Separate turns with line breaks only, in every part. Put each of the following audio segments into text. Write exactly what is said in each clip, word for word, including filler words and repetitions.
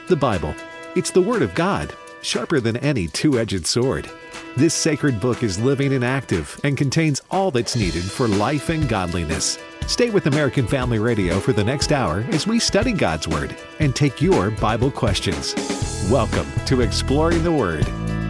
The Bible. It's the Word of God, sharper than any two-edged sword. This sacred book is living and active and contains all that's needed for life and godliness. Stay with American Family Radio for the next hour as we study God's Word and take your Bible questions. Welcome to Exploring the Word.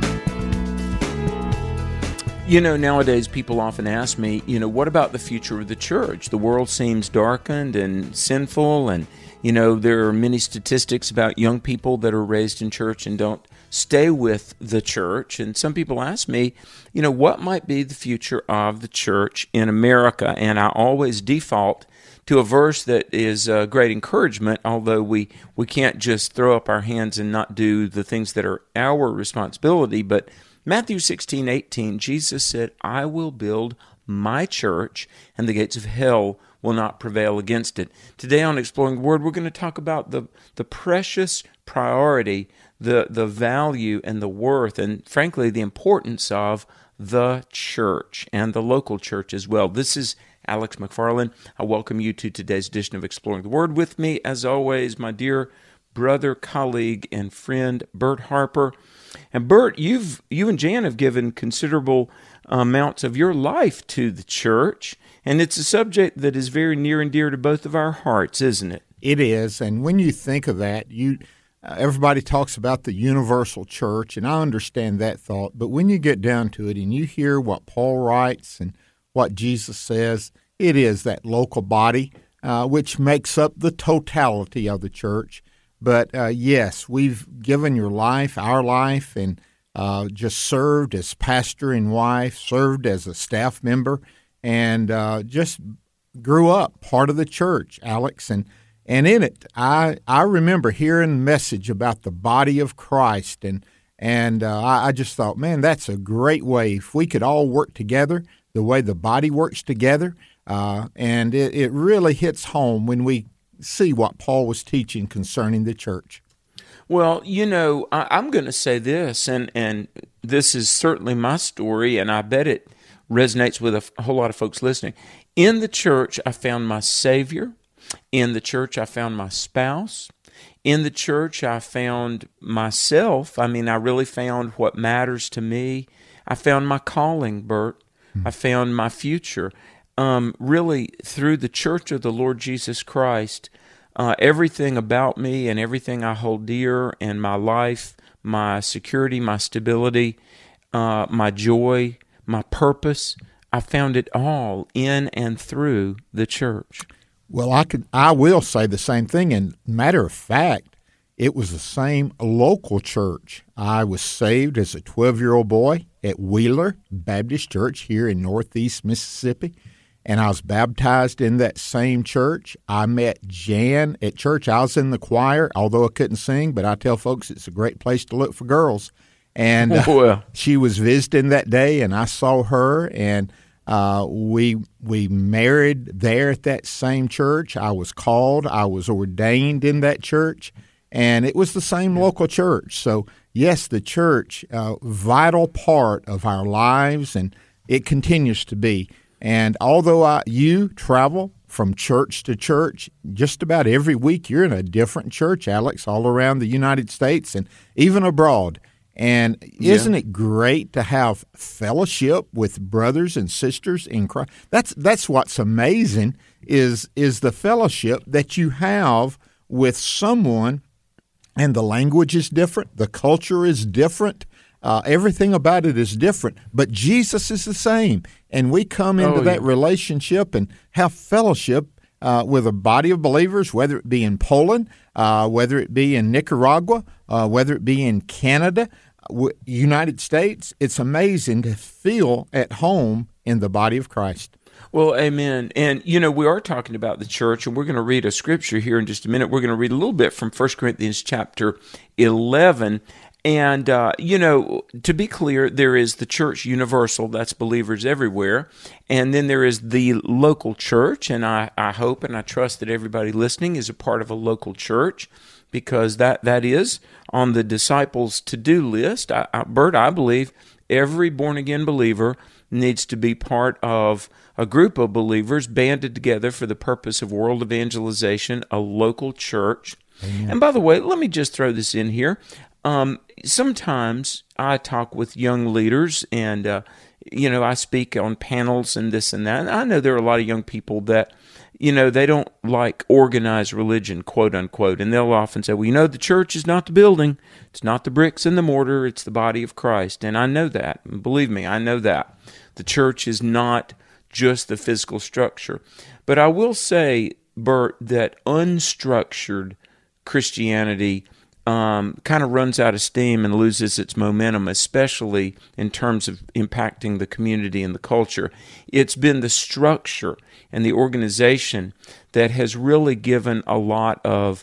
You know, nowadays people often ask me, you know, what about the future of the church? The world seems darkened and sinful, and, you know, there are many statistics about young people that are raised in church and don't stay with the church. And some people ask me, you know, what might be the future of the church in America? And I always default to a verse that is a great encouragement, although we, we can't just throw up our hands and not do the things that are our responsibility. But Matthew sixteen eighteen, Jesus said, I will build my church, and the gates of hell will not prevail against it. Today on Exploring the Word, we're going to talk about the, the precious priority, the, the value and the worth, and frankly, the importance of the church and the local church as well. This is Alex McFarland. I welcome you to today's edition of Exploring the Word. With me, as always, my dear brother, colleague, and friend, Bert Harper. And Bert, you've you and Jan have given considerable amounts of your life to the church, and it's a subject that is very near and dear to both of our hearts, isn't it?
It is, and when you think of that, you uh, everybody talks about the universal church, and I understand that thought, but when you get down to it and you hear what Paul writes and what Jesus says, it is that local body uh, which makes up the totality of the church. But, uh, yes, we've given your life, our life, and uh, just served as pastor and wife, served as a staff member, and uh, just grew up part of the church, Alex. And, and in it, I I remember hearing a message about the body of Christ, and, and uh, I, I just thought, man, that's a great way. If we could all work together the way the body works together, uh, and it, it really hits home when we see what Paul was teaching concerning the church.
Well, you know, I, I'm going to say this, and, and this is certainly my story, and I bet it resonates with a, a whole lot of folks listening. In the church, I found my Savior. In the church, I found my spouse. In the church, I found myself. I mean, I really found what matters to me. I found my calling, Bert. Mm-hmm. I found my future. Um, really, through the church of the Lord Jesus Christ, uh, everything about me and everything I hold dear and my life, my security, my stability, uh, my joy, my purpose, I found it all in and through the church.
Well, I could, I will say the same thing. And matter of fact, it was the same local church. I was saved as a twelve-year-old boy at Wheeler Baptist Church here in Northeast Mississippi. And I was baptized in that same church. I met Jan at church. I was in the choir, although I couldn't sing, but I tell folks it's a great place to look for girls. And uh,
well.
she was visiting that day, and I saw her, and uh, we we married there at that same church. I was called. I was ordained in that church, and it was the same local church. So, yes, the church, a vital part of our lives, and it continues to be. And although I, you travel from church to church, just about every week you're in a different church, Alex, all around the United States and even abroad. And isn't yeah. it great to have fellowship with brothers and sisters in Christ? That's that's what's amazing is is the fellowship that you have with someone, and the language is different, the culture is different. Uh, everything about it is different, but Jesus is the same. And we come into oh, that yeah. relationship and have fellowship uh, with a body of believers, whether it be in Poland, uh, whether it be in Nicaragua, uh, whether it be in Canada, w- United States. It's amazing to feel at home in the body of Christ.
Well, amen. And, you know, we are talking about the church, and we're going to read a scripture here in just a minute. We're going to read a little bit from First Corinthians chapter eleven. And, uh, you know, to be clear, there is the church universal, that's believers everywhere, and then there is the local church, and I, I hope and I trust that everybody listening is a part of a local church, because that, that is on the disciples' to-do list. I, I, Bert, I believe every born-again believer needs to be part of a group of believers banded together for the purpose of world evangelization, a local church.
Amen.
And by the way, let me just throw this in here. Um, sometimes I talk with young leaders, and uh, you know, I speak on panels and this and that. And I know there are a lot of young people that, you know, they don't like organized religion, quote unquote, and they'll often say, well, you know, the church is not the building, it's not the bricks and the mortar, it's the body of Christ. And I know that. And believe me, I know that. The church is not just the physical structure. But I will say, Bert, that unstructured Christianity um, kind of runs out of steam and loses its momentum, especially in terms of impacting the community and the culture. It's been the structure and the organization that has really given a lot of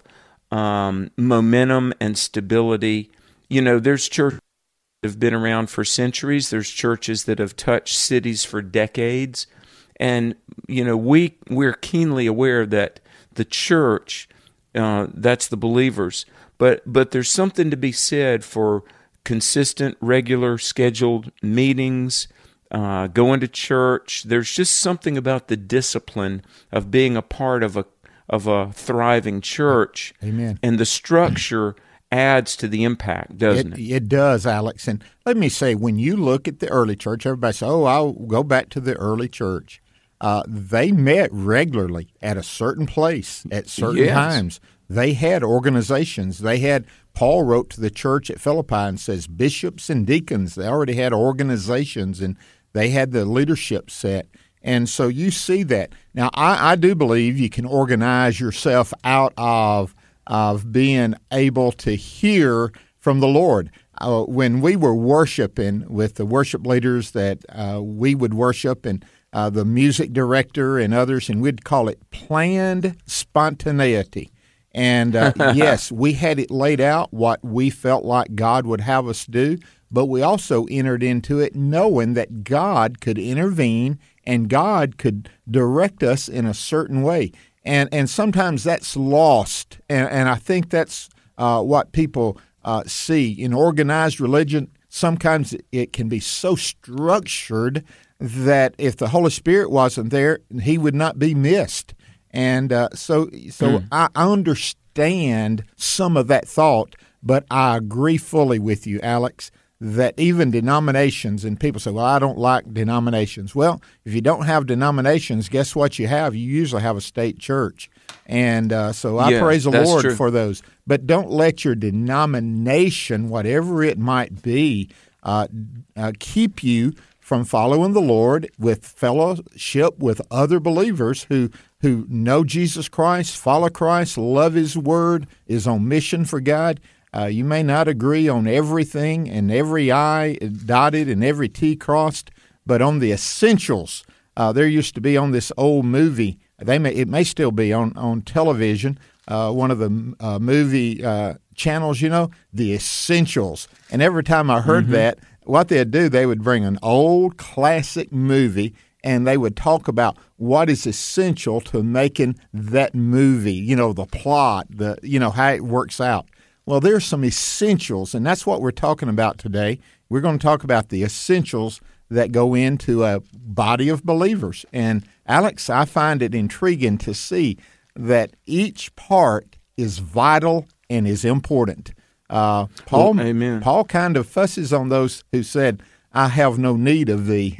um, momentum and stability. You know, there's churches that have been around for centuries. There's churches that have touched cities for decades. And, you know, we, we're keenly aware that the church, uh, that's the believers, but but there's something to be said for consistent, regular, scheduled meetings, uh, going to church. There's just something about the discipline of being a part of a of a thriving church.
Amen.
And the structure adds to the impact, doesn't
it?
It,
it does, Alex. And let me say, when you look at the early church, everybody says, oh, I'll go back to the early church. Uh, they met regularly at a certain place at certain
Yes.
times. They had organizations. They had, Paul wrote to the church at Philippi and says bishops and deacons. They already had organizations, and they had the leadership set. And so you see that. Now, I, I do believe you can organize yourself out of of being able to hear from the Lord. Uh, when we were worshiping with the worship leaders that uh, we would worship, and uh, the music director and others, and we'd call it planned spontaneity. And uh, yes, we had it laid out what we felt like God would have us do, but we also entered into it knowing that God could intervene and God could direct us in a certain way. And and sometimes that's lost, and, and I think that's uh, what people uh, see. In organized religion, sometimes it can be so structured that if the Holy Spirit wasn't there, he would not be missed. And uh, so so mm. I understand some of that thought, but I agree fully with you, Alex, that even denominations, and people say, well, I don't like denominations. Well, if you don't have denominations, guess what you have? You usually have a state church. And uh, so I
yeah,
praise the
that's
Lord
true.
for those. But don't let your denomination, whatever it might be, uh, uh, keep you from following the Lord with fellowship with other believers who who know Jesus Christ, follow Christ, love His Word, is on mission for God. Uh, you may not agree on everything and every I dotted and every T crossed, but on the essentials. Uh, there used to be on this old movie, they may it may still be on, on television, uh, one of the uh, movie uh, channels, you know, The Essentials. And every time I heard mm-hmm. that, what they'd do, they would bring an old classic movie and they would talk about what is essential to making that movie, you know, the plot, the you know, how it works out. Well, there's some essentials, and that's what we're talking about today. We're going to talk about the essentials that go into a body of believers. And, Alex, I find it intriguing to see that each part is vital and is important. Uh, Paul,
well, amen. Paul
kind of fusses on those who said, I have no need of thee.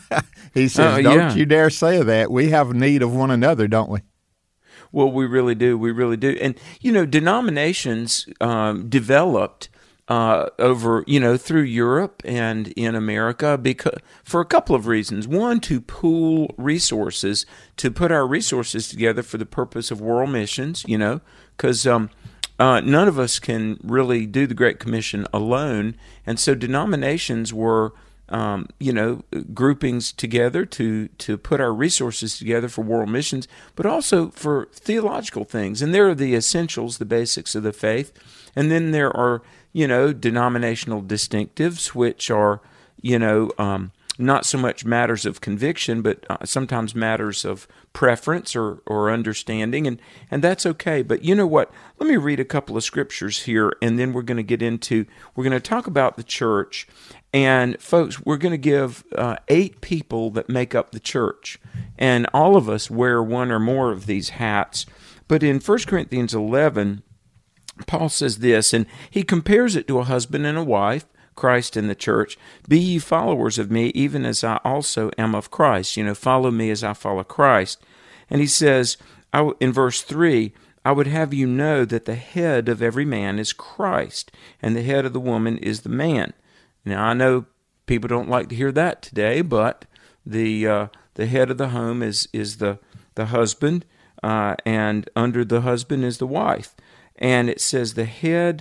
He says,
uh,
don't
yeah.
you dare say that. We have need of one another, don't we?
Well, we really do. We really do. And, you know, denominations um, developed uh, over, you know, through Europe and in America because for a couple of reasons. One, to pool resources, to put our resources together for the purpose of world missions, you know, because um, uh, none of us can really do the Great Commission alone. And so denominations were Um, you know, groupings together to, to put our resources together for world missions, but also for theological things. And there are the essentials, the basics of the faith. And then there are, you know, denominational distinctives, which are, you know, um, not so much matters of conviction, but uh, sometimes matters of preference or, or understanding. And, and that's okay. But you know what? Let me read a couple of scriptures here, and then we're going to get into, we're going to talk about the church. And folks, we're going to give uh, eight people that make up the church. And all of us wear one or more of these hats. But in First Corinthians eleven, Paul says this, and he compares it to a husband and a wife, Christ and the church. Be ye followers of me, even as I also am of Christ. You know, follow me as I follow Christ. And he says I, in verse three, I would have you know that the head of every man is Christ, and the head of the woman is the man. Now, I know people don't like to hear that today, but the uh, the head of the home is is the the husband, uh, and under the husband is the wife. And it says the head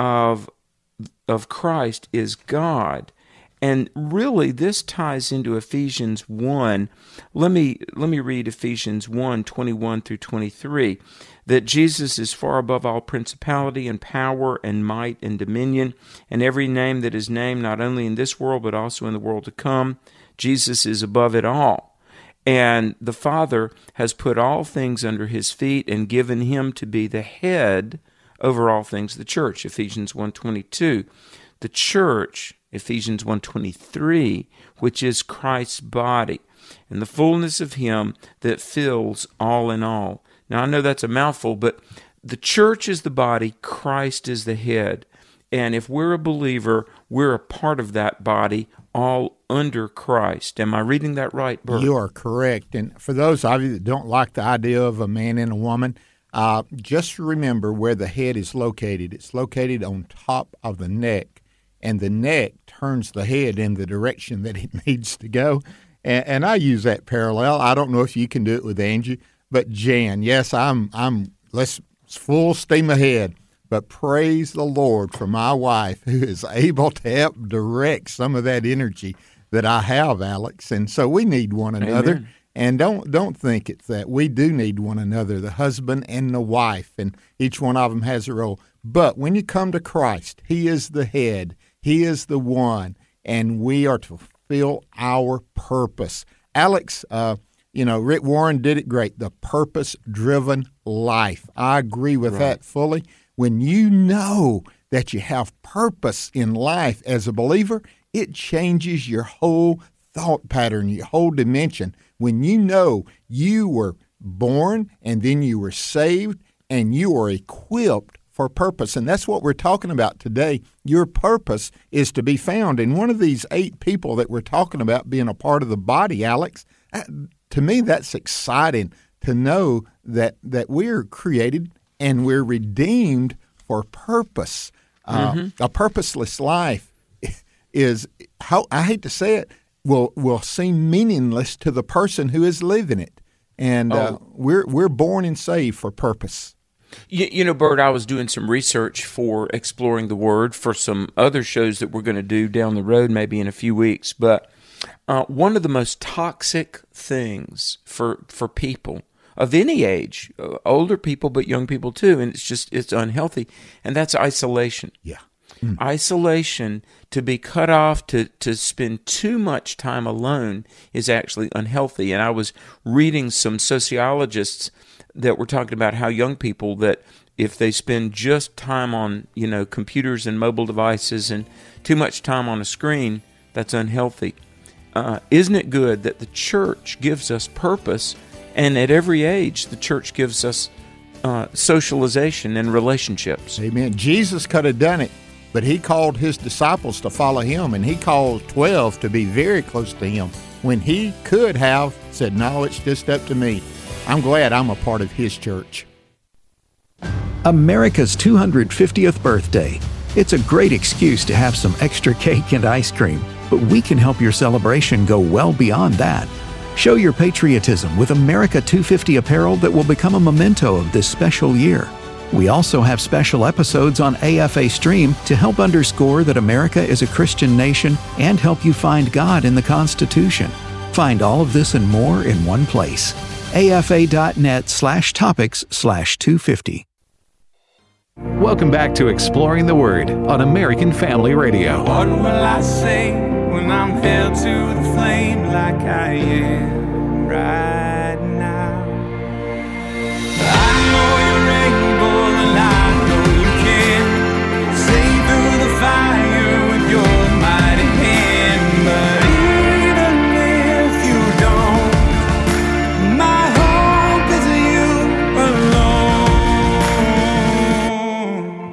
of of Christ is God. And really, this ties into Ephesians one. Let me let me read Ephesians one, twenty-one through twenty-three. That Jesus is far above all principality and power and might and dominion, and every name that is named, not only in this world, but also in the world to come. Jesus is above it all. And the Father has put all things under his feet and given him to be the head over all things, the church, Ephesians one twenty-two. The church, Ephesians one twenty-three, which is Christ's body, and the fullness of him that fills all in all. Now, I know that's a mouthful, but the church is the body, Christ is the head. And if we're a believer, we're a part of that body, all under Christ. Am I reading that right, Bert?
You are correct. And for those of you that don't like the idea of a man and a woman, uh, just remember where the head is located. It's located on top of the neck, and the neck turns the head in the direction that it needs to go. And, and I use that parallel. I don't know if you can do it with Angie, but Jan, yes, I'm. I'm. Let's full steam ahead. But praise the Lord for my wife, who is able to help direct some of that energy that I have, Alex. And so we need one another.
Amen.
And don't don't think it's that. We do need one another, the husband and the wife, and each one of them has a role. But when you come to Christ, he is the head. He is the one, and we are to fulfill our purpose. Alex, uh, you know, Rick Warren did it great, the purpose-driven life. I agree with right. that fully. When you know that you have purpose in life as a believer, it changes your whole thought pattern, your whole dimension. When you know you were born and then you were saved and you are equipped for purpose. And that's what we're talking about today. Your purpose is to be found. And one of these eight people that we're talking about being a part of the body, Alex, to me that's exciting to know that, that we're created and we're redeemed for purpose. Mm-hmm. Uh, a purposeless life is, how I hate to say it, will will seem meaningless to the person who is living it. And uh, oh. we're we're born and saved for purpose.
You, you know, Bert, I was doing some research for Exploring the Word for some other shows that we're going to do down the road, maybe in a few weeks. But uh, one of the most toxic things for for people of any age, uh, older people, but young people too, and it's just, it's unhealthy, and that's isolation.
Yeah. Mm.
Isolation, to be cut off, to, to spend too much time alone is actually unhealthy. And I was reading some sociologists that were talking about how young people, that if they spend just time on, you know, computers and mobile devices and too much time on a screen, that's unhealthy. Uh, isn't it good that the church gives us purpose? And at every age, the church gives us uh, socialization and relationships.
Amen. Jesus could have done it, but he called his disciples to follow him, and he called twelve to be very close to him when he could have said, no, it's just up to me. I'm glad I'm a part of his church.
America's two hundred fiftieth birthday. It's a great excuse to have some extra cake and ice cream, but we can help your celebration go well beyond that. Show your patriotism with America two fifty apparel that will become a memento of this special year. We also have special episodes on A F A Stream to help underscore that America is a Christian nation and help you find God in the Constitution. Find all of this and more in one place. afa.net slash topics slash 250.
Welcome back to Exploring the Word on American Family Radio.
What will I say when I'm held to the flame like I am right now? I know you're able and I know you can save through the fire with your mighty hand. But even if you don't, my hope is you alone.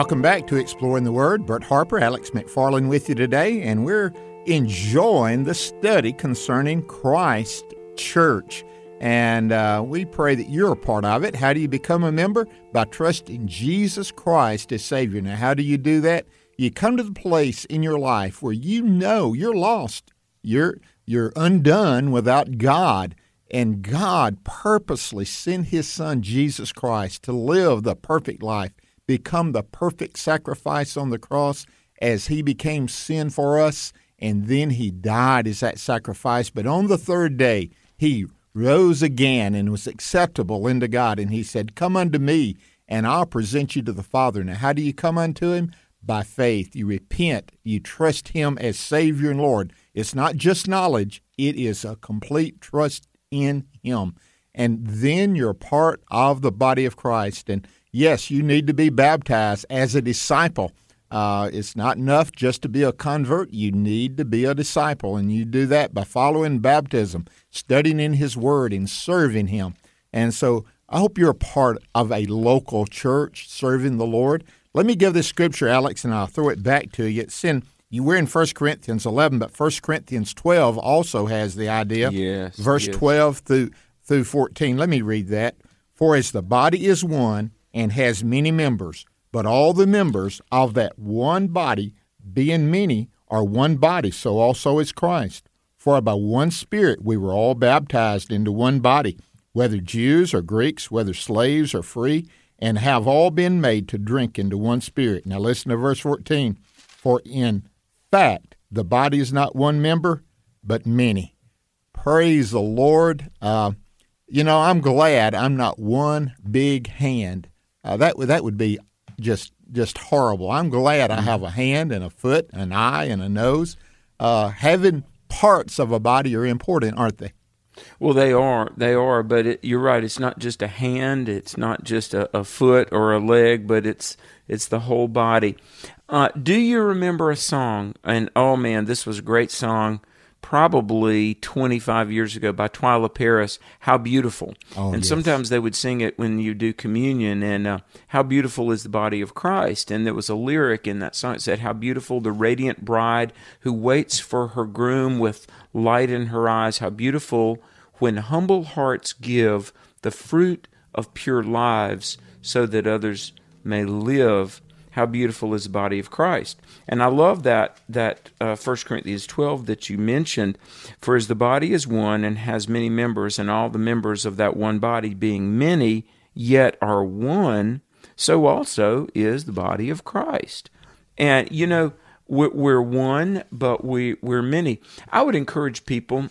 Welcome back to Exploring the Word. Bert Harper, Alex McFarland with you today, and we're enjoying the study concerning Christ Church. And uh, we pray that you're a part of it. How do you become a member? By trusting Jesus Christ as Savior. Now, how do you do that? You come to the place in your life where you know you're lost. You're, you're undone without God. And God purposely sent His Son, Jesus Christ, to live the perfect life, become the perfect sacrifice on the cross as He became sin for us, and then He died as that sacrifice. But on the third day, He rose again and was acceptable unto God, and He said, "Come unto me, and I'll present you to the Father." Now, how do you come unto Him? By faith. You repent. You trust Him as Savior and Lord. It's not just knowledge. It is a complete trust in Him. And then you're part of the body of Christ. And yes, you need to be baptized as a disciple. Uh, it's not enough just to be a convert. You need to be a disciple, and you do that by following baptism, studying in His Word, and serving Him. And so I hope you're a part of a local church serving the Lord. Let me give this scripture, Alex, and I'll throw it back to you. It's in, you were in First Corinthians eleven, but First Corinthians twelve also has the idea.
Yes.
Verse
yes.
twelve through, through fourteen. Let me read that. "For as the body is one and has many members, but all the members of that one body, being many, are one body, so also is Christ. For by one Spirit we were all baptized into one body, whether Jews or Greeks, whether slaves or free, and have all been made to drink into one Spirit." Now listen to verse fourteen. "For in fact, the body is not one member, but many." Praise the Lord. Uh, you know, I'm glad I'm not one big hand. Uh, that, that would be just just horrible. I'm glad I have a hand and a foot, an eye and a nose. Uh, having parts of a body are important, aren't they?
Well, they are. They are. But it, you're right. It's not just a hand. It's not just a, a foot or a leg, but it's it's the whole body. Uh, do you remember a song? And, oh, man, this was a great song, probably twenty-five years ago by Twyla Paris, "How Beautiful."
Oh,
and
yes.
sometimes they would sing it when you do communion, and uh, "How beautiful is the body of Christ." And there was a lyric in that song that said, "How beautiful the radiant bride who waits for her groom with light in her eyes. How beautiful when humble hearts give the fruit of pure lives so that others may live. How beautiful is the body of Christ." And I love that that uh, First Corinthians twelve that you mentioned. "For as the body is one and has many members, and all the members of that one body being many, yet are one, so also is the body of Christ." And, you know, we're, we're one, but we, we're many. I would encourage people,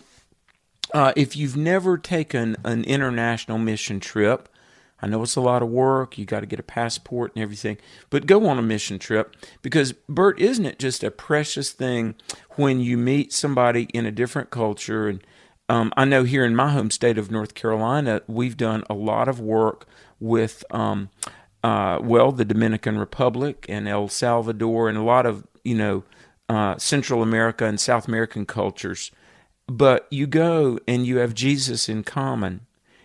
uh, if you've never taken an international mission trip, I know it's a lot of work, you got to get a passport and everything, but go on a mission trip, because, Bert, isn't it just a precious thing when you meet somebody in a different culture? And um, I know here in my home state of North Carolina, we've done a lot of work with, um, uh, well, the Dominican Republic and El Salvador and a lot of, you know, uh, Central America and South American cultures. But you go and you have Jesus in common.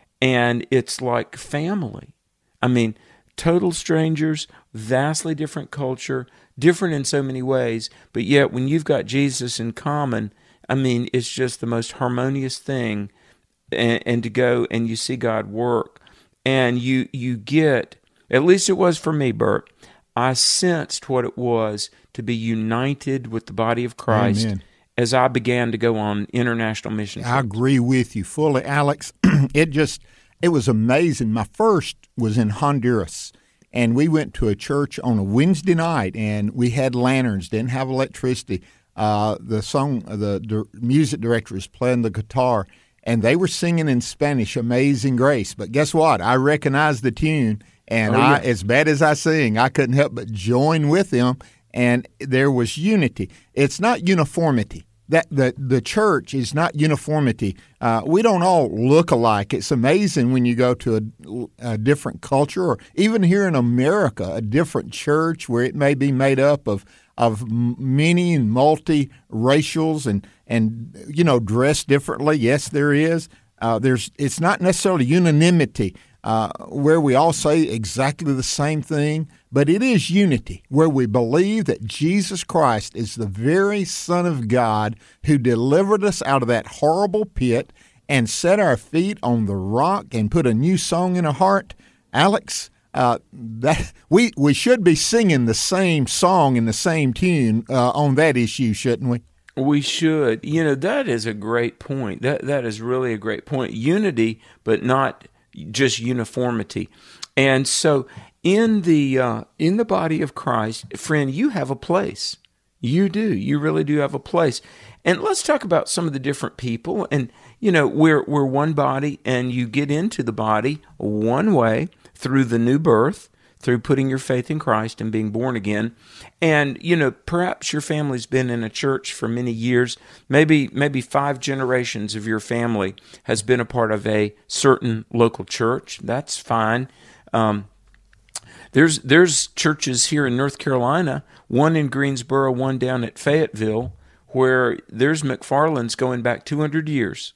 And it's like family. I mean, total strangers, vastly different culture, different in so many ways, but yet when you've got Jesus in common, I mean, it's just the most harmonious thing. And, and to go and you see God work, and you you get, at least it was for me, Bert, I sensed what it was to be united with the body of Christ.
Amen.
As I began to go on international mission trips.
I agree with you fully, Alex. It just, it was amazing. My first was in Honduras, and we went to a church on a Wednesday night, and we had lanterns, didn't have electricity. Uh, the song, the, the music director was playing the guitar, and they were singing in Spanish, "Amazing Grace." But guess what? I recognized the tune, and
oh, yeah.
I, as bad as I sing, I couldn't help but join with them, and there was unity. It's not uniformity. That the, the church is not uniformity. Uh, we don't all look alike. It's amazing when you go to a, a different culture, or even here in America, a different church where it may be made up of of many and multi-racials and, and you know, dressed differently. Yes, there is. Uh, there's. It's not necessarily unanimity uh, where we all say exactly the same thing, but it is unity where we believe that Jesus Christ is the very Son of God who delivered us out of that horrible pit and set our feet on the rock and put a new song in our heart. Alex, uh, that we we should be singing the same song in the same tune uh, on that issue, shouldn't we?
We should. You know, that is a great point. That that is really a great point. Unity, but not just uniformity. And so in the uh, in the body of Christ, friend, you have a place. You do. You really do have a place. And let's talk about some of the different people. And, you know, we're we're one body, and you get into the body one way through the new birth, through putting your faith in Christ and being born again. And, you know, perhaps your family's been in a church for many years. Maybe maybe five generations of your family has been a part of a certain local church. That's fine. Um, there's there's churches here in North Carolina, one in Greensboro, one down at Fayetteville, where there's McFarland's going back two hundred years.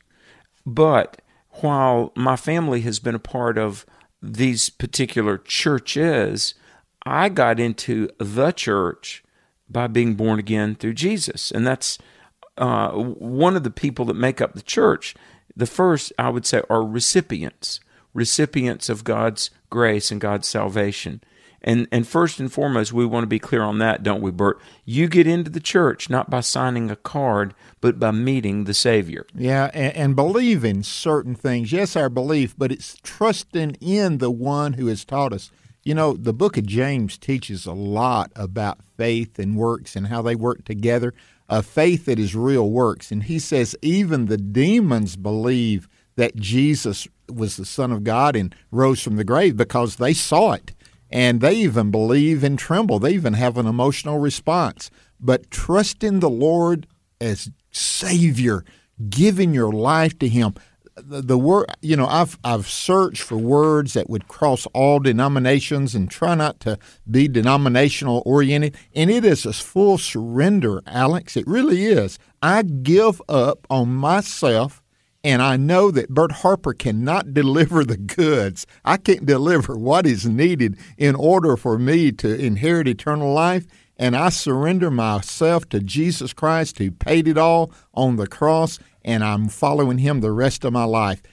But while my family has been a part of these particular churches, I got into the church by being born again through Jesus. And that's uh, one of the people that make up the church. The first, I would say, are recipients, recipients of God's grace and God's salvation. And and first and foremost, we want to be clear on that, don't we, Bert? You get into the church not by signing a card, but by meeting the Savior.
Yeah, and, and believing certain things. Yes, our belief, but it's trusting in the one who has taught us. You know, the book of James teaches a lot about faith and works and how they work together, a faith that is real works. And he says even the demons believe that Jesus was the Son of God and rose from the grave because they saw it. And they even believe and tremble. They even have an emotional response. But trust in the Lord as Savior, giving your life to Him. The, the word, you know, I've I've searched for words that would cross all denominations and try not to be denominational oriented. And it is a full surrender, Alex. It really is. I give up on myself. And I know that Bert Harper cannot deliver the goods. I can't deliver what is needed in order for me to inherit eternal life. And I surrender myself to Jesus Christ, who paid it all on the cross, and I'm following Him the rest of my life.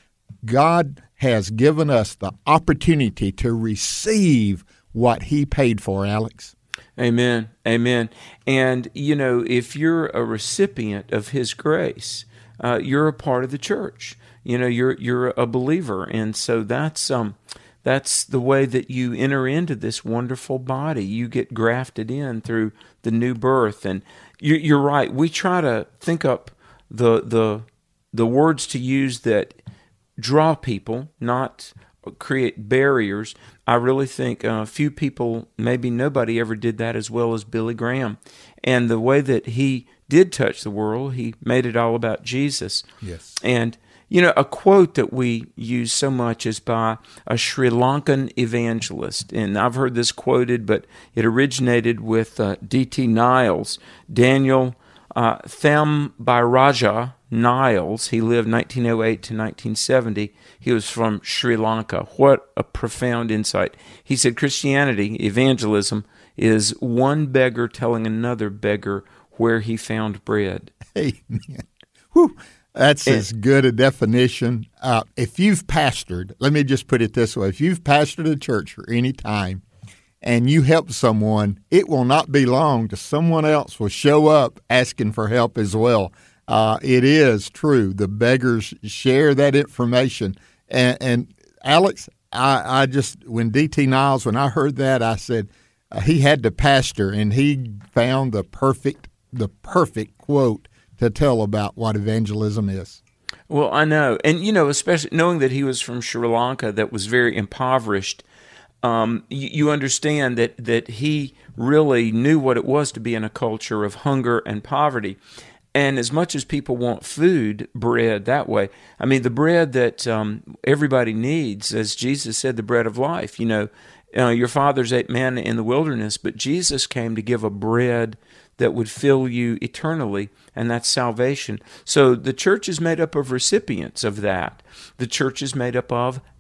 God has given us the opportunity to receive what He paid for, Alex.
Amen. Amen. And, you know, if you're a recipient of His grace, Uh, you're a part of the church. You know, you're you're a believer, and so that's um that's the way that you enter into this wonderful body. You get grafted in through the new birth, and you, you're right. We try to think up the the the words to use that draw people, not create barriers. I really think uh, few people, maybe nobody, ever did that as well as Billy Graham, and the way that he did touch the world, he made it all about Jesus.
Yes.
And, you know, a quote that we use so much is by a Sri Lankan evangelist. And I've heard this quoted, but it originated with uh, D T Niles. Daniel uh, Thambiraja Niles. He lived nineteen oh eight to nineteen seventy. He was from Sri Lanka. What a profound insight. He said Christianity, evangelism, is one beggar telling another beggar where he found bread.
Amen. Whew. That's and, as good a definition. Uh, if you've pastored, let me just put it this way. If you've pastored a church for any time and you help someone, it will not be long till someone else will show up asking for help as well. Uh, it is true. The beggars share that information. And, and Alex, I, I just, when D T Niles, when I heard that, I said uh, he had to pastor, and he found the perfect the perfect quote to tell about what evangelism is.
Well, I know. And, you know, especially knowing that he was from Sri Lanka, that was very impoverished, um, you, you understand that, that he really knew what it was to be in a culture of hunger and poverty. And as much as people want food, bread, that way, I mean, the bread that um, everybody needs, as Jesus said, the bread of life, you know, uh, your fathers ate manna in the wilderness, but Jesus came to give a bread that would fill you eternally, and that's salvation. So the church is made up of recipients of that. The church is made up of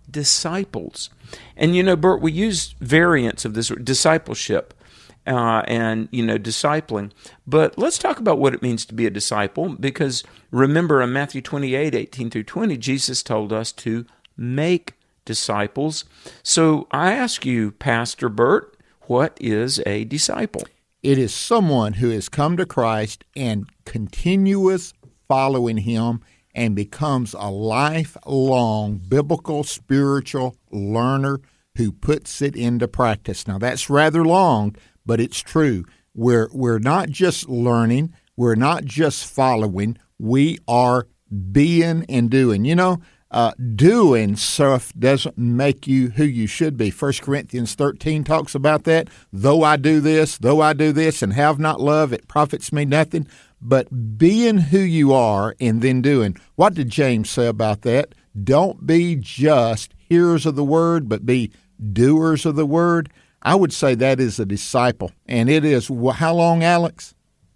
disciples. And, you know, Bert, we use variants of this, discipleship uh, and, you know, discipling. But let's talk about what it means to be a disciple, because remember in Matthew twenty-eight, eighteen through twenty, Jesus told us to make disciples. So I ask you, Pastor Bert, what is a disciple?
It is someone who has come to Christ and continuous following him and becomes a lifelong biblical spiritual learner who puts it into practice. Now, that's rather long, but it's true. We're, we're not just learning. We're not just following. We are being and doing. You know, uh, doing stuff doesn't make you who you should be. First Corinthians thirteen talks about that. Though I do this, though I do this, and have not love, it profits me nothing. But being who you are and then doing. What did James say about that? Don't be just hearers of the word, but be doers of the word. I would say that is a disciple. And it is, how long, Alex?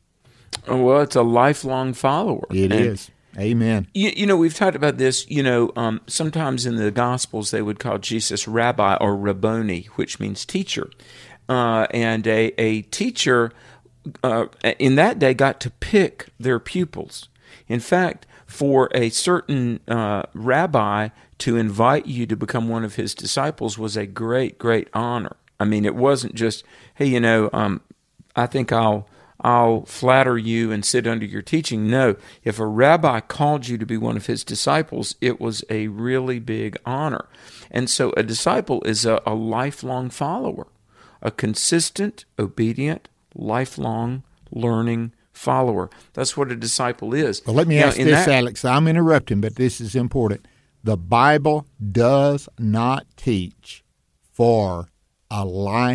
Well, it's a lifelong follower.
It
and
is. Amen.
You, you know, we've talked about this. You know, um, sometimes in the Gospels they would call Jesus Rabbi or Rabboni, which means teacher. Uh, and a, a teacher uh, in that day got to pick their pupils. In fact, for a certain uh, rabbi to invite you to become one of his disciples was a great, great honor. I mean, it wasn't just, hey, you know, um, I think I'll I'll flatter you and sit under your teaching. No, if a rabbi called you to be one of his disciples, it was a really big honor. And so a disciple is a, a lifelong follower, a consistent, obedient, lifelong learning follower. That's what a disciple is.
Well, let me
now,
ask this,
that,
Alex. I'm interrupting, but this is important. The Bible does not teach for a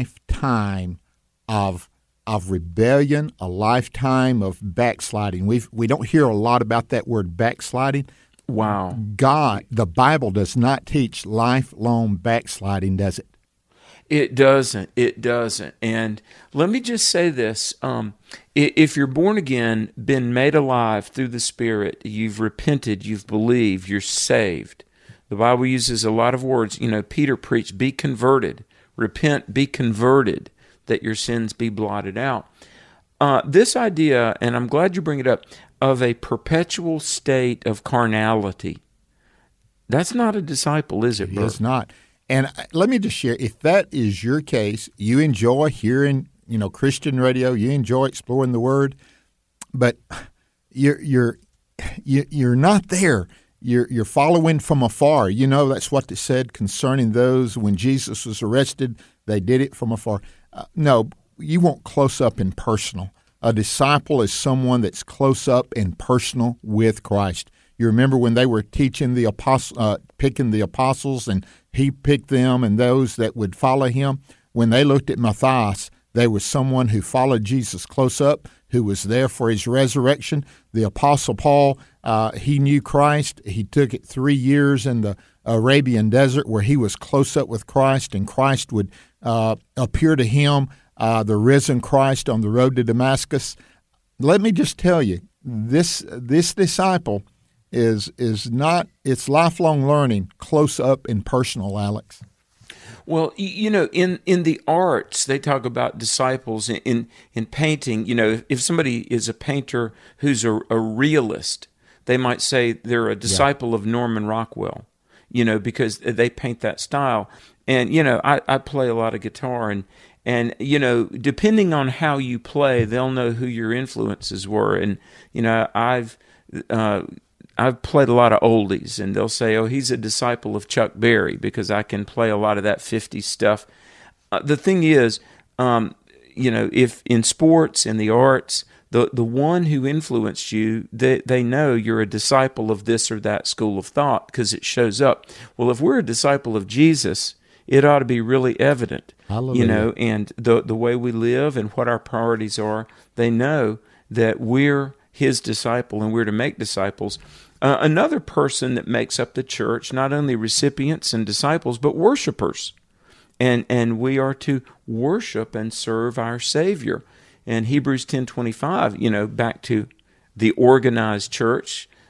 lifetime of of rebellion, a lifetime of backsliding. We we don't hear a lot about that word backsliding.
Wow.
God, the Bible does not teach lifelong backsliding, does it?
It doesn't. It doesn't. And let me just say this. Um, if you're born again, been made alive through the Spirit, you've repented, you've believed, you're saved. The Bible uses a lot of words. You know, Peter preached, be converted. Repent, be converted, that your sins be blotted out. Uh, this idea, and I'm glad you bring it up, of a perpetual state of carnality, that's not a disciple, is it, Bert?
It is not. And let me just share, if that is your case, you enjoy hearing, you know, Christian radio, you enjoy exploring the Word, but you're you're you're not there. You're you're following from afar. You know, that's what it said concerning those when Jesus was arrested. They did it from afar. Uh, no, you want close up and personal. A disciple is someone that's close up and personal with Christ. You remember when they were teaching the apostle, uh, picking the apostles, and he picked them and those that would follow him. When they looked at Matthias, there was someone who followed Jesus close up, who was there for his resurrection. The Apostle Paul, uh, he knew Christ. He took it three years in the Arabian desert where he was close up with Christ, and Christ would uh, appear to him, uh, the risen Christ on the road to Damascus. Let me just tell you, this this disciple is is not, it's lifelong learning, close up and personal, Alex.
Well, you know, in, in the arts, they talk about disciples. In, in, in painting, you know, if, if somebody is a painter who's a, a realist, they might say they're a disciple yeah. of Norman Rockwell, you know, because they paint that style. And, you know, I, I play a lot of guitar, and, and, you know, depending on how you play, they'll know who your influences were. And, you know, I've... Uh, I've played a lot of oldies, and they'll say, oh, he's a disciple of Chuck Berry because I can play a lot of that fifties stuff. Uh, the thing is, um, you know, if in sports, in the arts, the, the one who influenced you, they, they know you're a disciple of this or that school of thought because it shows up. Well, if we're a disciple of Jesus, it ought to be really evident,
Hallelujah.
You know, and the the way we live and what our priorities are, they know that we're his disciple and we're to make disciples. Uh, another person that makes up the church, not only recipients and disciples, but worshipers. And and we are to worship and serve our Savior. And Hebrews ten twenty-five, you know, back to the organized church,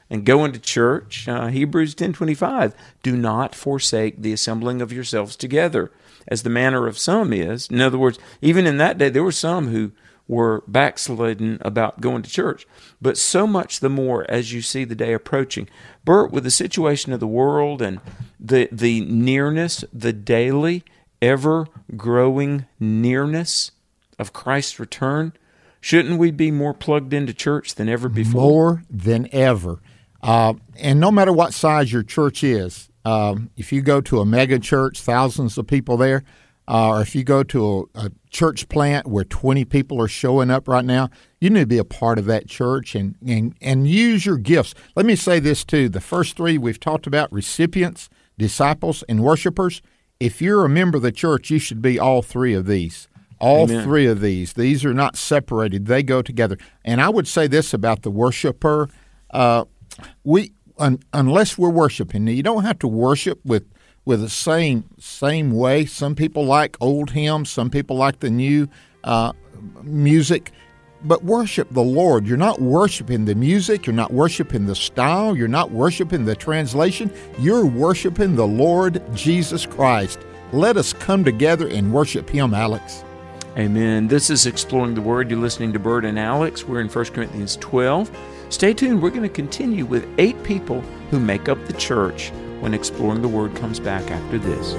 and going to church. Uh, Hebrews ten twenty-five, do not forsake the assembling of yourselves together, as the manner of some is. In other words, even in that day, there were some who were backslidden about going to church. But so much the more as you see the day approaching. Bert, with the situation of the world and the the nearness, the daily, ever-growing nearness of Christ's return, shouldn't we be more plugged into church than ever before?
More than ever. Uh, and no matter what size your church is, um, if you go to a mega church, thousands of people there, uh, or if you go to a, a church plant where twenty people are showing up right now, you need to be a part of that church and, and, and use your gifts. Let me say this too. The first three we've talked about, recipients, disciples, and worshipers. If you're a member of the church, you should be all three of these. All Amen. Three of these. These are not separated. They go together. And I would say this about the worshiper. Uh, we un, unless we're worshiping, now you don't have to worship with with the same same way. Some people like old hymns. Some people like the new uh, music. But worship the Lord. You're not worshiping the music. You're not worshiping the style. You're not worshiping the translation. You're worshiping the Lord Jesus Christ. Let us come together and worship Him, Alex.
Amen. This is Exploring the Word. You're listening to Bert and Alex. We're in First Corinthians twelve. Stay tuned. We're going to continue with eight people who make up the church when Exploring the Word comes back after this.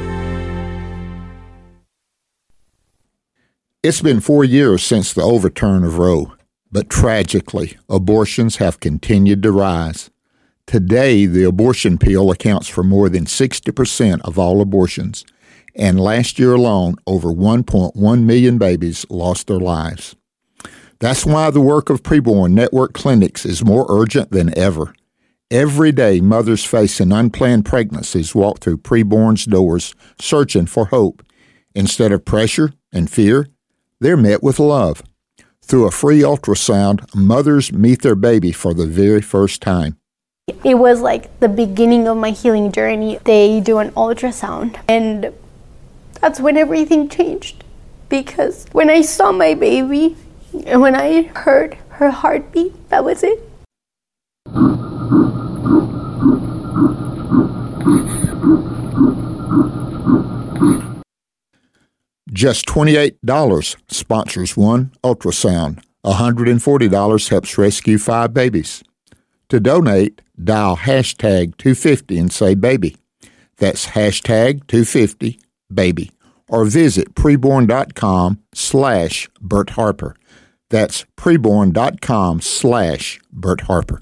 It's been four years since the overturn of Roe, but tragically, abortions have continued to rise. Today, the abortion pill accounts for more than sixty percent of all abortions, and last year alone, over one point one million babies lost their lives. That's why the work of Preborn Network Clinics is more urgent than ever. Every day, mothers facing unplanned pregnancies walk through Preborn's doors searching for hope. Instead of pressure and fear, they're met with love. Through a free ultrasound, mothers meet their baby for the very first time.
It was like the beginning of my healing journey. They do an ultrasound, and that's when everything changed. Because when I saw my baby, and when I heard her heartbeat, that was it.
Just twenty-eight dollars sponsors one ultrasound. one hundred forty dollars helps rescue five babies. To donate, dial hashtag two fifty and say baby. That's hashtag two fifty baby. Or visit preborn.com slash Bert Harper. That's preborn.com slash Bert Harper.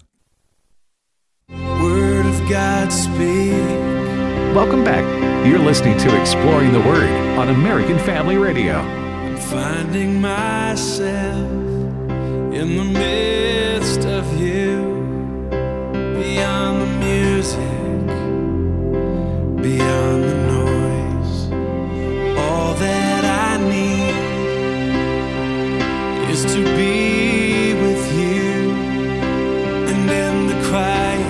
Word of God speak.
Welcome back. You're listening to Exploring the Word on American Family Radio.
I'm finding myself in the midst of you, beyond the music, beyond the noise. All that I need is to be with you, and in the quiet,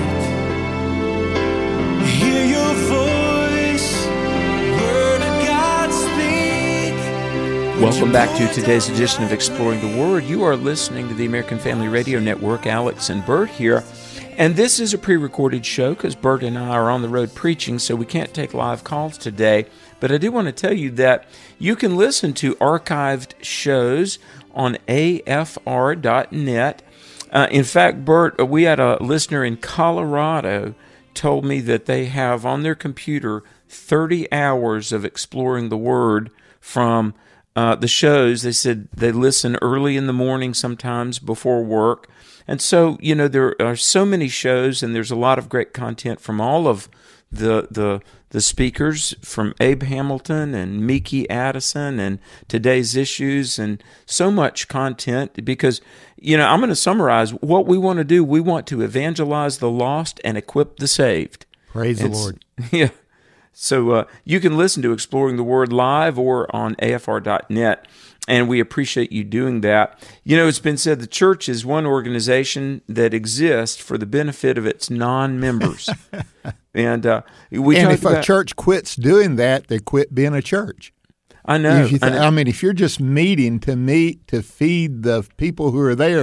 hear your voice, word of God speak.
Welcome back to today's edition of Exploring the Word. You are listening to the American Family Radio Network. Alex and Bert here. And this is a pre-recorded show because Bert and I are on the road preaching, so we can't take live calls today. But I do want to tell you that you can listen to archived shows on A F R dot net. Uh, in fact, Bert, we had a listener in Colorado told me that they have on their computer thirty hours of Exploring the Word from uh, the shows. They said they listen early in the morning, sometimes before work. And so, you know, there are so many shows, and there's a lot of great content from all of the the the speakers, from Abe Hamilton and Miki Addison and Today's Issues, and so much content because, you know, I'm going to summarize what we want to do. We want to evangelize the lost and equip the saved.
Praise
and
the Lord.
Yeah. So uh, you can listen to Exploring the Word live or on A F R dot net. And we appreciate you doing that. You know, it's been said the church is one organization that exists for the benefit of its non-members. and uh, we
and if
about,
a church quits doing that, they quit being a church.
I know,
you th-
I know.
I mean, if you're just meeting to meet, to feed the people who are there,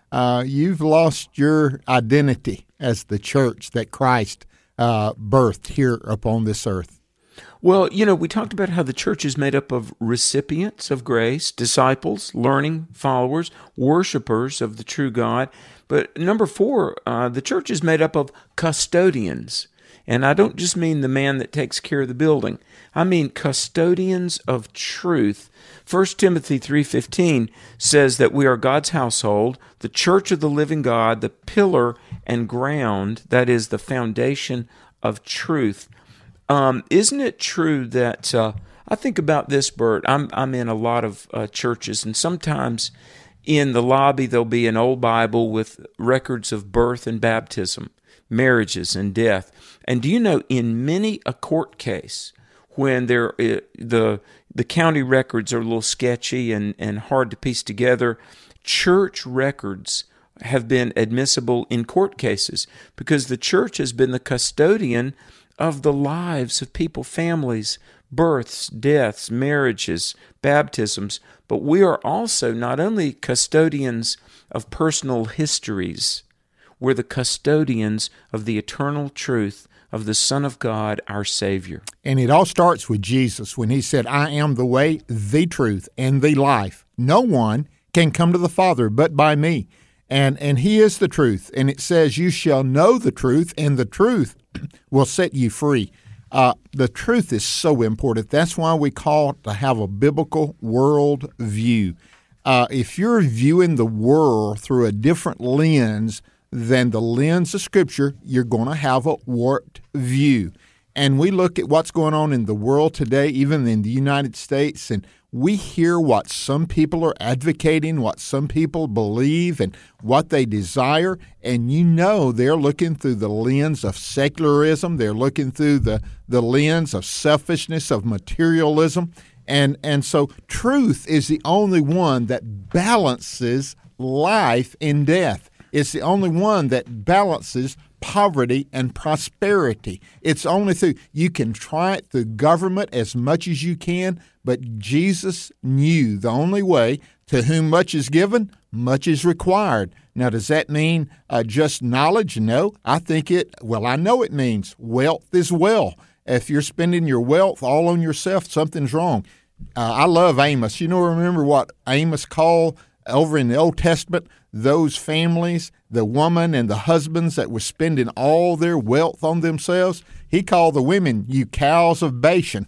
uh, you've lost your identity as the church that Christ uh, birthed here upon this earth.
Well, you know, we talked about how the church is made up of recipients of grace, disciples, learning followers, worshipers of the true God. But number four, uh, the church is made up of custodians. And I don't just mean the man that takes care of the building. I mean custodians of truth. First Timothy three fifteen says that we are God's household, the church of the living God, the pillar and ground, that is the foundation of truth. Um, isn't it true that, uh, I think about this, Bert, I'm, I'm in a lot of uh, churches, and sometimes in the lobby there'll be an old Bible with records of birth and baptism, marriages and death. And do you know, in many a court case, when there the the county records are a little sketchy and, and hard to piece together, church records have been admissible in court cases because the church has been the custodian of the lives of people, families, births, deaths, marriages, baptisms. But we are also not only custodians of personal histories, we're the custodians of the eternal truth of the Son of God, our Savior.
And it all starts with Jesus when he said, I am the way, the truth, and the life. No one can come to the Father but by me. And and he is the truth. And it says, you shall know the truth, and the truth will set you free. Uh, the truth is so important. That's why we call it to have a biblical world view. Uh, if you're viewing the world through a different lens than the lens of Scripture, you're going to have a warped view. And we look at what's going on in the world today, even in the United States, and we hear what some people are advocating, what some people believe, and what they desire, and you know they're looking through the lens of secularism, they're looking through the, the lens of selfishness, of materialism, and, and so truth is the only one that balances life and death. It's the only one that balances poverty and prosperity. It's only through, you can try it through government as much as you can, but Jesus knew the only way, to whom much is given, much is required. Now, does that mean uh, just knowledge? No, I think it, well, I know it means wealth is well. If you're spending your wealth all on yourself, something's wrong. Uh, I love Amos. You know, remember what Amos called over in the Old Testament, those families, the woman and the husbands that were spending all their wealth on themselves? He called the women, you cows of Bashan.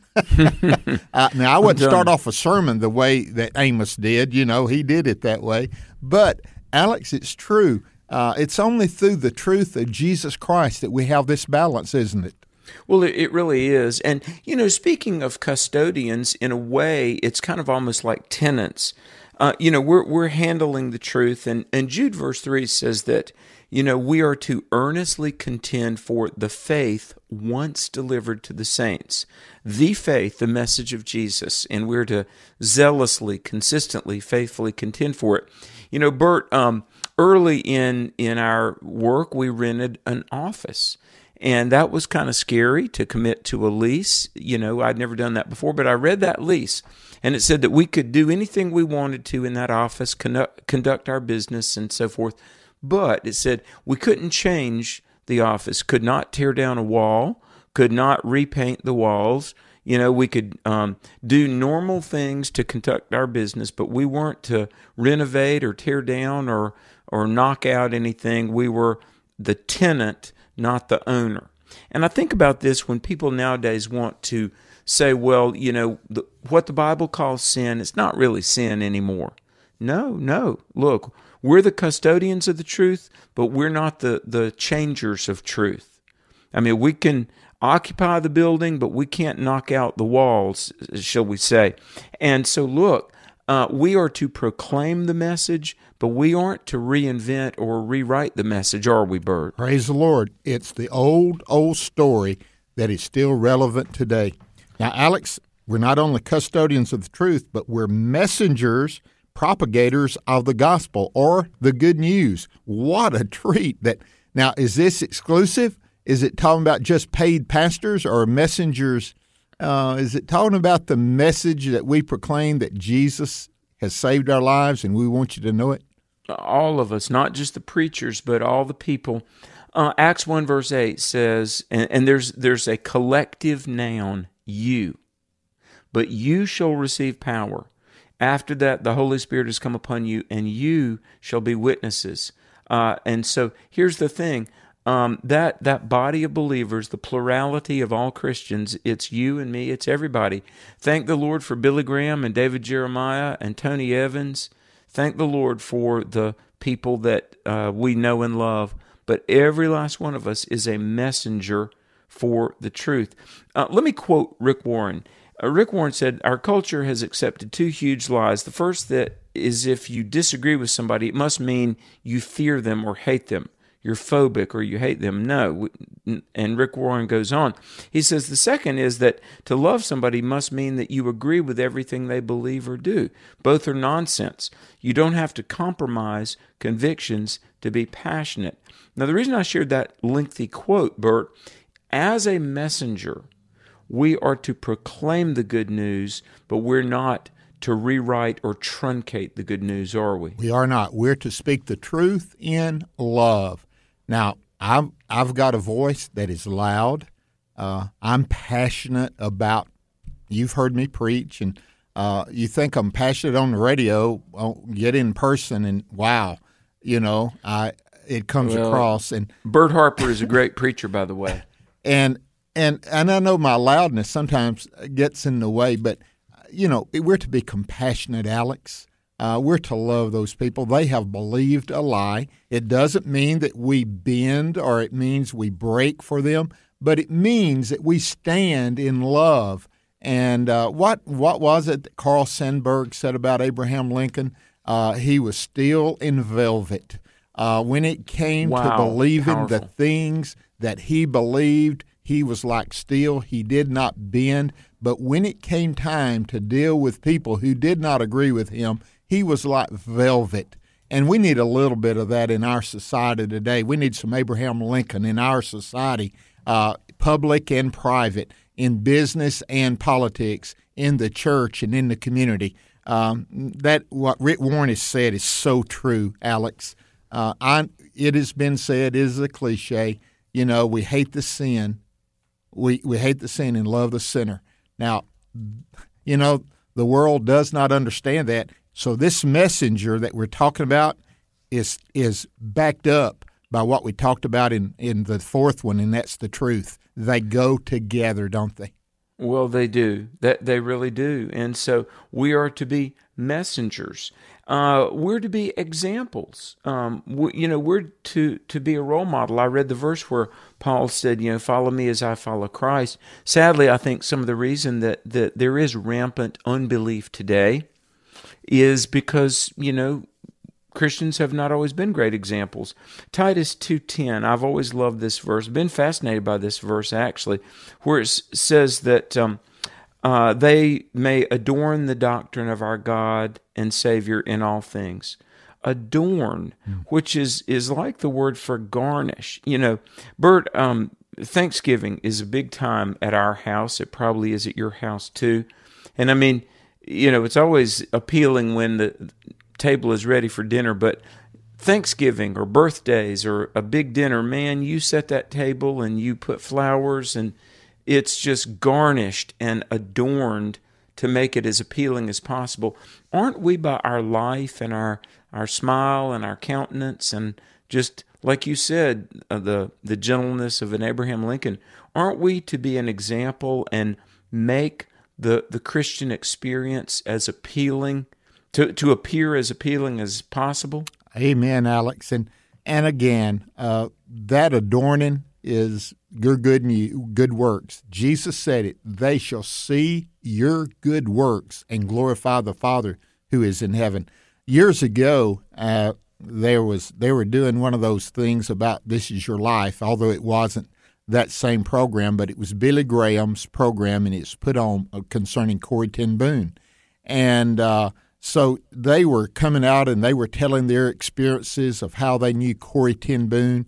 uh, now, I wouldn't start off a sermon the way that Amos did. You know, he did it that way. But, Alex, it's true. Uh, it's only through the truth of Jesus Christ that we have this balance, isn't it?
Well, it, it really is. And, you know, speaking of custodians, in a way, it's kind of almost like tenants. Uh, you know, we're we're handling the truth, and, and Jude verse three says that, you know, we are to earnestly contend for the faith once delivered to the saints. The faith, the message of Jesus, and we're to zealously, consistently, faithfully contend for it. You know, Bert, um, early in, in our work, we rented an office. And that was kind of scary to commit to a lease. You know, I'd never done that before, but I read that lease. And it said that we could do anything we wanted to in that office, conduct, conduct our business and so forth. But it said we couldn't change the office, could not tear down a wall, could not repaint the walls. You know, we could um, do normal things to conduct our business, but we weren't to renovate or tear down or, or knock out anything. We were the tenant, not the owner. And I think about this when people nowadays want to say, well, you know, the, what the Bible calls sin, it's not really sin anymore. No, no. Look, we're the custodians of the truth, but we're not the, the changers of truth. I mean, we can occupy the building, but we can't knock out the walls, shall we say. And so, look, uh, we are to proclaim the message, but we aren't to reinvent or rewrite the message, are we, Bert?
Praise the Lord. It's the old, old story that is still relevant today. Now, Alex, we're not only custodians of the truth, but we're messengers, propagators of the gospel or the good news. What a treat. That now, is this exclusive? Is it talking about just paid pastors or messengers? Uh, is it talking about the message that we proclaim that Jesus has saved our lives and we want you to know it?
all of us, not just the preachers, but all the people. Uh, Acts one verse eight says, and, and there's there's a collective noun, you. But you shall receive power. After that, the Holy Spirit has come upon you, and you shall be witnesses. Uh, and so here's the thing. Um, that that body of believers, the plurality of all Christians, it's you and me, it's everybody. Thank the Lord for Billy Graham and David Jeremiah and Tony Evans. Thank the Lord for the people that uh, we know and love. But every last one of us is a messenger for the truth. Uh, let me quote Rick Warren. Uh, Rick Warren said, "Our culture has accepted two huge lies. The first that is if you disagree with somebody, it must mean you fear them or hate them. You're phobic or you hate them." No. And Rick Warren goes on. He says, the second is that to love somebody must mean that you agree with everything they believe or do. Both are nonsense. You don't have to compromise convictions to be passionate. Now, the reason I shared that lengthy quote, Bert, as a messenger, we are to proclaim the good news, but we're not to rewrite or truncate the good news, are we?
We are not. We're to speak the truth in love. Now, I've, I've got a voice that is loud. Uh, I'm passionate about, you've heard me preach, and uh, you think I'm passionate on the radio, I'll get in person, and wow, you know, I it comes
well,
across. And
Bert Harper is a great preacher, by the way.
And and and I know my loudness sometimes gets in the way, but you know, we're to be compassionate, Alex. Uh, we're to love those people. They have believed a lie. It doesn't mean that we bend or it means we break for them, but it means that we stand in love. And uh, what what was it that Carl Sandburg said about Abraham Lincoln? Uh, he was steel in velvet. Uh, when it came
wow,
to believing
powerful.
the things that he believed, he was like steel. He did not bend. But when it came time to deal with people who did not agree with him, he was like velvet. And we need a little bit of that in our society today. We need some Abraham Lincoln in our society, uh, public and private, in business and politics, in the church and in the community. Um, that what Rick Warren has said is so true, Alex. Uh, I, it has been said, it is a cliche, you know, we hate the sin. We we hate the sin and love the sinner. Now, you know, the world does not understand that. So this messenger that we're talking about is is backed up by what we talked about in, in the fourth one, and that's the truth. They go together, don't they?
Well, they do. That they really do. And so we are to be messengers. Uh, we're to be examples. Um, we, you know, we're to, to be a role model. I read the verse where Paul said, you know, follow me as I follow Christ. Sadly, I think some of the reason that, that there is rampant unbelief today is because, you know, Christians have not always been great examples. Titus two ten, I've always loved this verse, been fascinated by this verse actually, where it says that um, uh, they may adorn the doctrine of our God and Savior in all things. Adorn, mm. which is, is like the word for garnish. You know, Bert, um, Thanksgiving is a big time at our house. It probably is at your house too. And I mean, you know, it's always appealing when the table is ready for dinner, but Thanksgiving or birthdays or a big dinner, man, you set that table and you put flowers and it's just garnished and adorned to make it as appealing as possible. Aren't we, by our life and our, our smile and our countenance and just, like you said, uh, the, the gentleness of an Abraham Lincoln, aren't we to be an example and make the, the Christian experience as appealing To to appear as appealing as possible?
Amen, Alex. And and again, uh, that adorning is your good and you, good works. Jesus said it, they shall see your good works and glorify the Father who is in heaven. Years ago, uh, there was they were doing one of those things about This Is Your Life, although it wasn't that same program, but it was Billy Graham's program, and it's put on uh, concerning Corrie ten Boom. And uh So they were coming out and they were telling their experiences of how they knew Corrie ten Boom.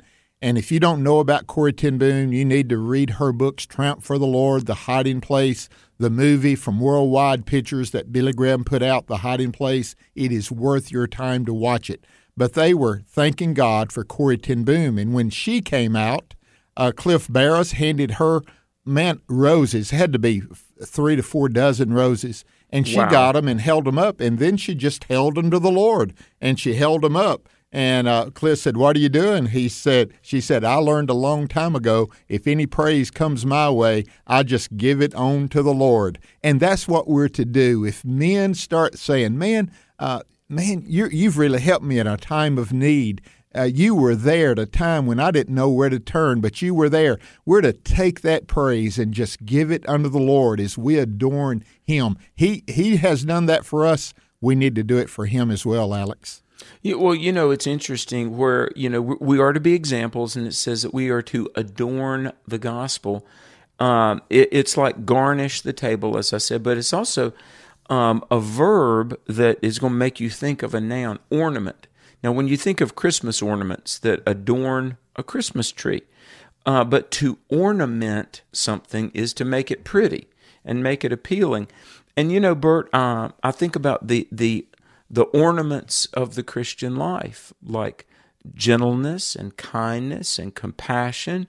And if you don't know about Corrie ten Boom, you need to read her books, Tramp for the Lord, The Hiding Place, the movie from Worldwide Pictures that Billy Graham put out, The Hiding Place. It is worth your time to watch it. But they were thanking God for Corrie ten Boom. And when she came out, uh, Cliff Barrows handed her, man, roses, had to be three to four dozen roses. And she
Wow.
got them and held them up. And then she just held them to the Lord. And she held them up. And uh, Cliff said, "What are you doing?" He said, she said, "I learned a long time ago, if any praise comes my way, I just give it on to the Lord." And that's what we're to do. If men start saying, man, uh, man, you're, you've really helped me in a time of need. Uh, you were there at a time when I didn't know where to turn, but you were there. We're to take that praise and just give it unto the Lord as we adorn Him. He, he has done that for us. We need to do it for Him as well, Alex.
Yeah, well, you know, it's interesting where, you know, we are to be examples, and it says that we are to adorn the gospel. Um, it, it's like garnish the table, as I said, but it's also um, a verb that is going to make you think of a noun, ornament. Now, when you think of Christmas ornaments that adorn a Christmas tree, uh, but to ornament something is to make it pretty and make it appealing. And, you know, Bert, uh, I think about the the the ornaments of the Christian life, like gentleness and kindness and compassion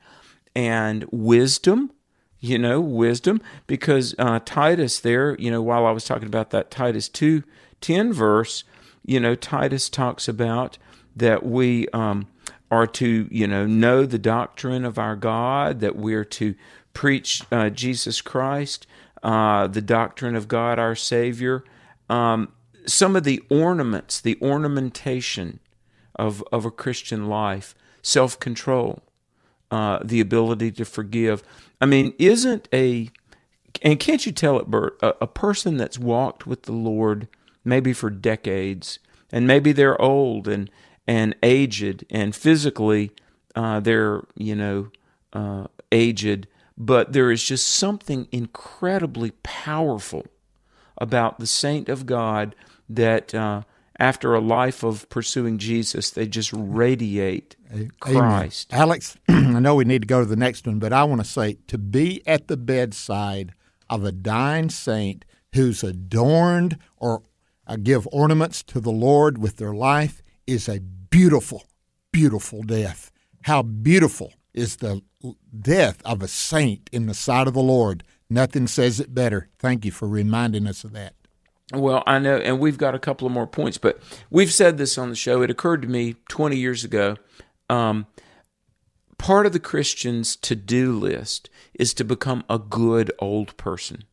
and wisdom, you know, wisdom, because uh, Titus there, you know, while I was talking about that Titus two ten verse, you know, Titus talks about that we um, are to, you know, know the doctrine of our God, that we're to preach uh, Jesus Christ, uh, the doctrine of God our Savior. Um, some of the ornaments, the ornamentation of, of a Christian life, self-control, uh, the ability to forgive. I mean, isn't a, and can't you tell it, Bert, a, a person that's walked with the Lord maybe for decades, and maybe they're old and, and aged, and physically uh, they're, you know, uh, aged, but there is just something incredibly powerful about the saint of God that uh, after a life of pursuing Jesus, they just radiate Christ.
Amen. Alex, I know we need to go to the next one, but I want to say to be at the bedside of a dying saint who's adorned or uh, give ornaments to the Lord with their life is a beautiful, beautiful death. How beautiful is the death of a saint in the sight of the Lord. Nothing says it better. Thank you for reminding us of that.
Well, I know, and we've got a couple of more points, but we've said this on the show. It occurred to me twenty years ago. Um, part of the Christian's to-do list is to become a good old person.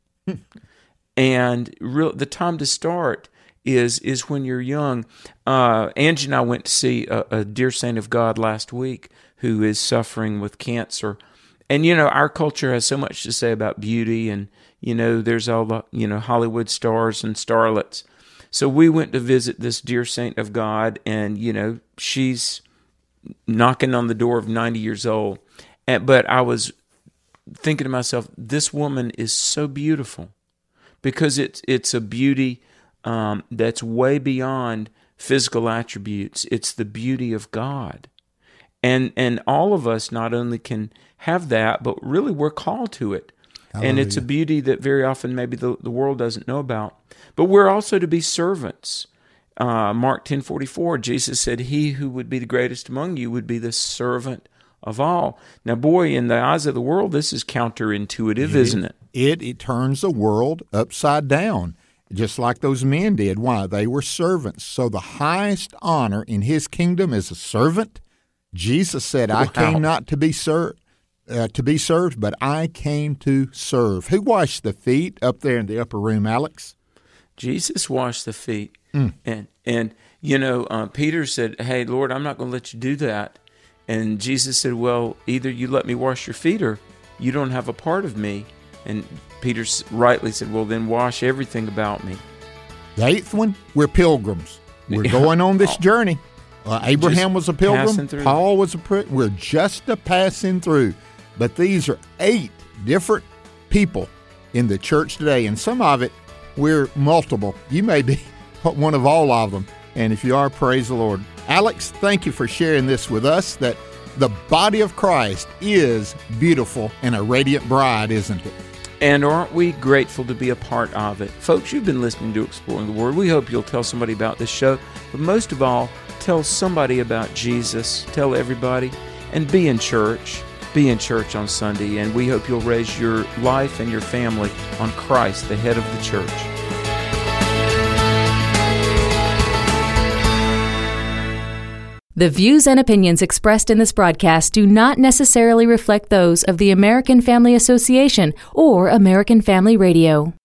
And real, the time to start is is when you're young. Uh, Angie and I went to see a, a dear saint of God last week who is suffering with cancer. And, you know, our culture has so much to say about beauty, and, you know, there's all the, you know, Hollywood stars and starlets. So we went to visit this dear saint of God, and, you know, she's knocking on the door of ninety years old. And, but I was thinking to myself, this woman is so beautiful, because it's, it's a beauty um, that's way beyond physical attributes. It's the beauty of God. And and all of us not only can have that, but really we're called to it. Hallelujah. And it's a beauty that very often maybe the, the world doesn't know about. But we're also to be servants. Uh, Mark ten forty-four, Jesus said, "He who would be the greatest among you would be the servant of all." Now, boy, in the eyes of the world, this is counterintuitive, it, isn't it?
It it turns the world upside down, just like those men did. Why? They were servants. So the highest honor in His kingdom is a servant. Jesus said, "I wow. came not to be served, uh, to be served, but I came to serve." Who washed the feet up there in the upper room, Alex?
Jesus washed the feet,
mm.
and and you know, uh, Peter said, "Hey, Lord, I'm not going to let you do that." And Jesus said, "Well, either you let me wash your feet, or you don't have a part of me." And Peter rightly said, "Well, then wash everything about me."
The eighth one, we're pilgrims. We're going on this journey. Uh, Abraham was a pilgrim. Paul was a pri- we're just a passing through. But these are eight different people in the church today, and some of it, we're multiple. You may be one of all of them, and if you are, praise the Lord. Alex, thank you for sharing this with us, that The body of Christ is beautiful and a radiant bride, isn't it?
And aren't we grateful to be a part of it? Folks, you've been listening to Exploring the Word. We hope you'll tell somebody about this show. But most of all, tell somebody about Jesus. Tell everybody. And be in church. Be in church on Sunday. And we hope you'll raise your life and your family on Christ, the head of the church.
The views and opinions expressed in this broadcast do not necessarily reflect those of the American Family Association or American Family Radio.